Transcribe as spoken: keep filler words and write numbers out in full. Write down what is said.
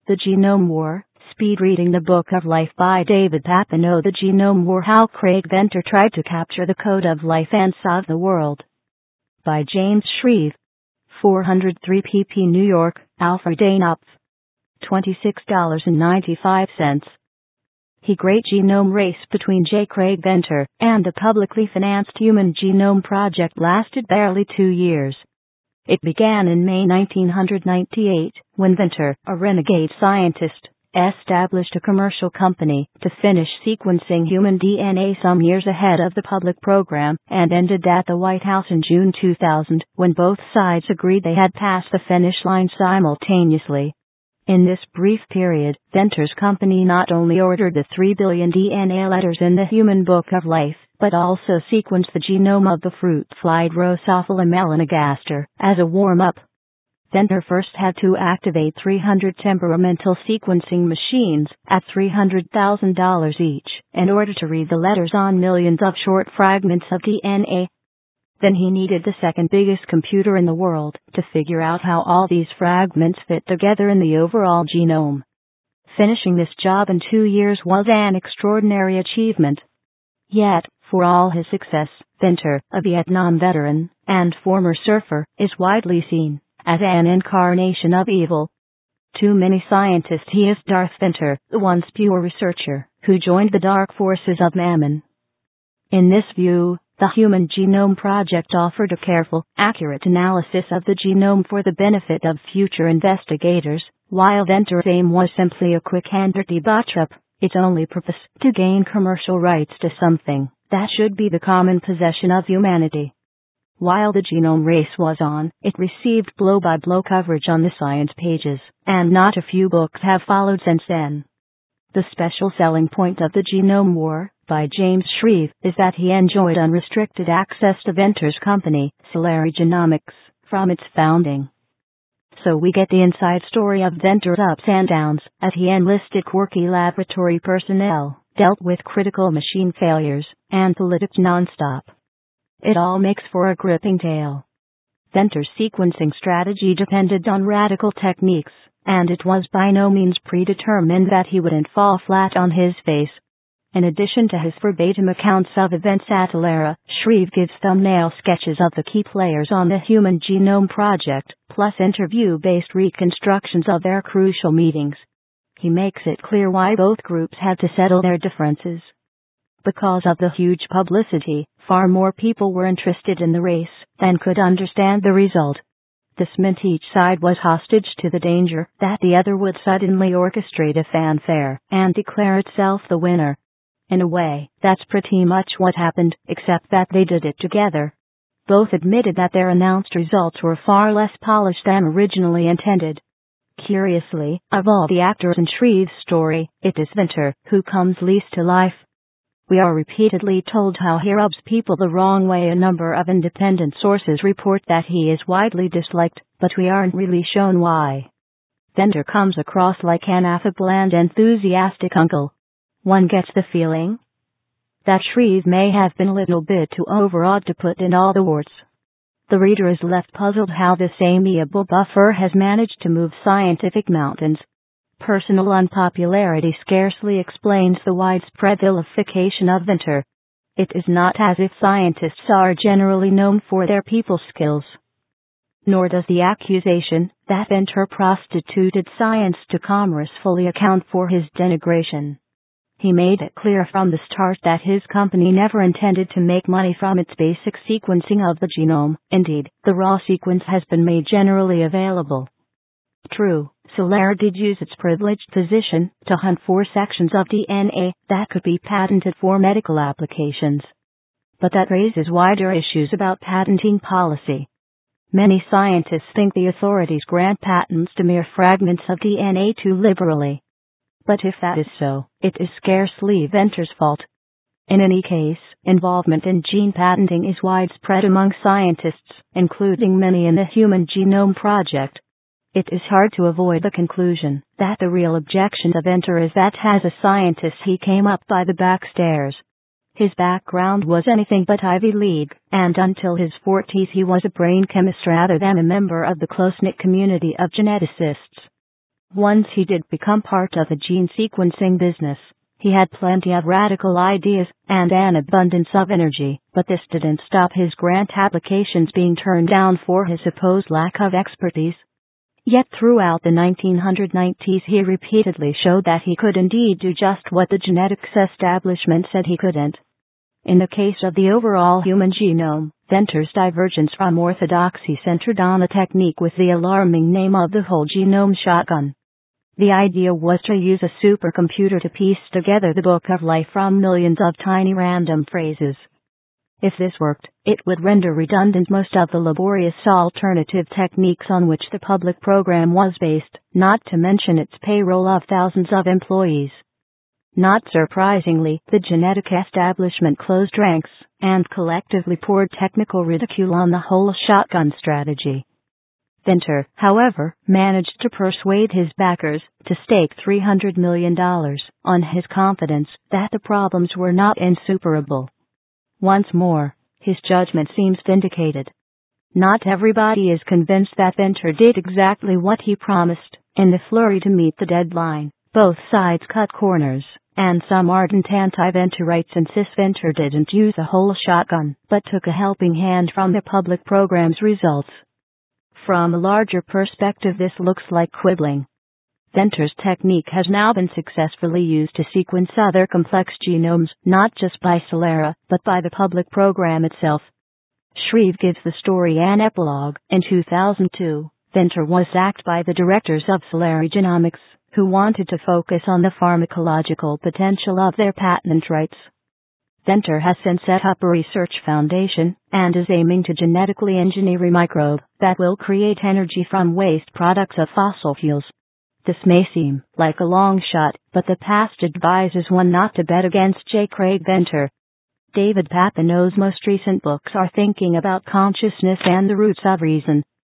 The Genome War, Speed Reading the Book of Life by David Papineau. The Genome War: How Craig Venter Tried to Capture the Code of Life and Solve the World. By James Shreve. four oh three P P New York, Alfred A. Knopf. twenty-six dollars and ninety-five cents. The Great Genome Race between J. Craig Venter and the publicly financed Human Genome Project lasted barely two years. It began in May nineteen ninety-eight, when Venter, a renegade scientist, established a commercial company to finish sequencing human D N A some years ahead of the public program, and ended at the White House in June two thousand, when both sides agreed they had passed the finish line simultaneously. In this brief period, Venter's company not only ordered the three billion D N A letters in the Human Book of Life, but also sequenced the genome of the fruit fly Drosophila melanogaster as a warm-up. Venter first had to activate three hundred temperamental sequencing machines at three hundred thousand dollars each in order to read the letters on millions of short fragments of D N A. Then he needed the second biggest computer in the world to figure out how all these fragments fit together in the overall genome. Finishing this job in two years was an extraordinary achievement. Yet, for all his success, Venter, a Vietnam veteran and former surfer, is widely seen as an incarnation of evil. To many scientists he is Darth Venter, the once pure researcher who joined the dark forces of Mammon. In this view, the Human Genome Project offered a careful, accurate analysis of the genome for the benefit of future investigators, while Venter's aim was simply a quick and dirty botch-up, its only purpose to gain commercial rights to something that should be the common possession of humanity. While the genome race was on, it received blow-by-blow coverage on the science pages, and not a few books have followed since then. The special selling point of The Genome War, by James Shreve, is that he enjoyed unrestricted access to Venter's company, Celera Genomics, from its founding. So we get the inside story of Venter's ups and downs, as he enlisted quirky laboratory personnel, dealt with critical machine failures, and politics nonstop. It all makes for a gripping tale. Venter's sequencing strategy depended on radical techniques, and it was by no means predetermined that he wouldn't fall flat on his face. In addition to his verbatim accounts of events at Celera, Shreve gives thumbnail sketches of the key players on the Human Genome Project, plus interview-based reconstructions of their crucial meetings. He makes it clear why both groups had to settle their differences. Because of the huge publicity, far more people were interested in the race than could understand the result. This meant each side was hostage to the danger that the other would suddenly orchestrate a fanfare and declare itself the winner. In a way, that's pretty much what happened, except that they did it together. Both admitted that their announced results were far less polished than originally intended. Curiously, of all the actors in Shreve's story, it is Venter who comes least to life. We are repeatedly told how he rubs people the wrong way. A number of independent sources report that he is widely disliked, but we aren't really shown why. Venter comes across like an affable and enthusiastic uncle. One gets the feeling that Shreve may have been a little bit too overawed to put in all the warts. The reader is left puzzled how this amiable buffer has managed to move scientific mountains. Personal unpopularity scarcely explains the widespread vilification of Venter. It is not as if scientists are generally known for their people skills. Nor does the accusation that Venter prostituted science to commerce fully account for his denigration. He made it clear from the start that his company never intended to make money from its basic sequencing of the genome. Indeed, the raw sequence has been made generally available. True, Celera did use its privileged position to hunt for sections of D N A that could be patented for medical applications. But that raises wider issues about patenting policy. Many scientists think the authorities grant patents to mere fragments of D N A too liberally. But if that is so, it is scarcely Venter's fault. In any case, involvement in gene patenting is widespread among scientists, including many in the Human Genome Project. It is hard to avoid the conclusion that the real objection to Venter is that as a scientist he came up by the back stairs. His background was anything but Ivy League, and until his forties he was a brain chemist rather than a member of the close-knit community of geneticists. Once he did become part of the gene sequencing business, he had plenty of radical ideas and an abundance of energy, but this didn't stop his grant applications being turned down for his supposed lack of expertise. Yet throughout the nineteen nineties he repeatedly showed that he could indeed do just what the genetics establishment said he couldn't. In the case of the overall human genome, Venter's divergence from orthodoxy centered on a technique with the alarming name of the whole genome shotgun. The idea was to use a supercomputer to piece together the book of life from millions of tiny random phrases. If this worked, it would render redundant most of the laborious alternative techniques on which the public program was based, not to mention its payroll of thousands of employees. Not surprisingly, the genetic establishment closed ranks and collectively poured technical ridicule on the whole shotgun strategy. Venter, however, managed to persuade his backers to stake three hundred million dollars on his confidence that the problems were not insuperable. Once more, his judgment seems vindicated. Not everybody is convinced that Venter did exactly what he promised. In the flurry to meet the deadline, both sides cut corners, and some ardent anti-Venterites insist Venter didn't use a whole shotgun, but took a helping hand from the public program's results. From a larger perspective, this looks like quibbling. Venter's technique has now been successfully used to sequence other complex genomes, not just by Celera, but by the public program itself. Shreve gives the story an epilogue. In two thousand two, Venter was sacked by the directors of Celera Genomics, who wanted to focus on the pharmacological potential of their patent rights. Venter has since set up a research foundation, and is aiming to genetically engineer a microbe that will create energy from waste products of fossil fuels. This may seem like a long shot, but the past advises one not to bet against J. Craig Venter. David Papineau's most recent books are Thinking About Consciousness and The Roots of Reason.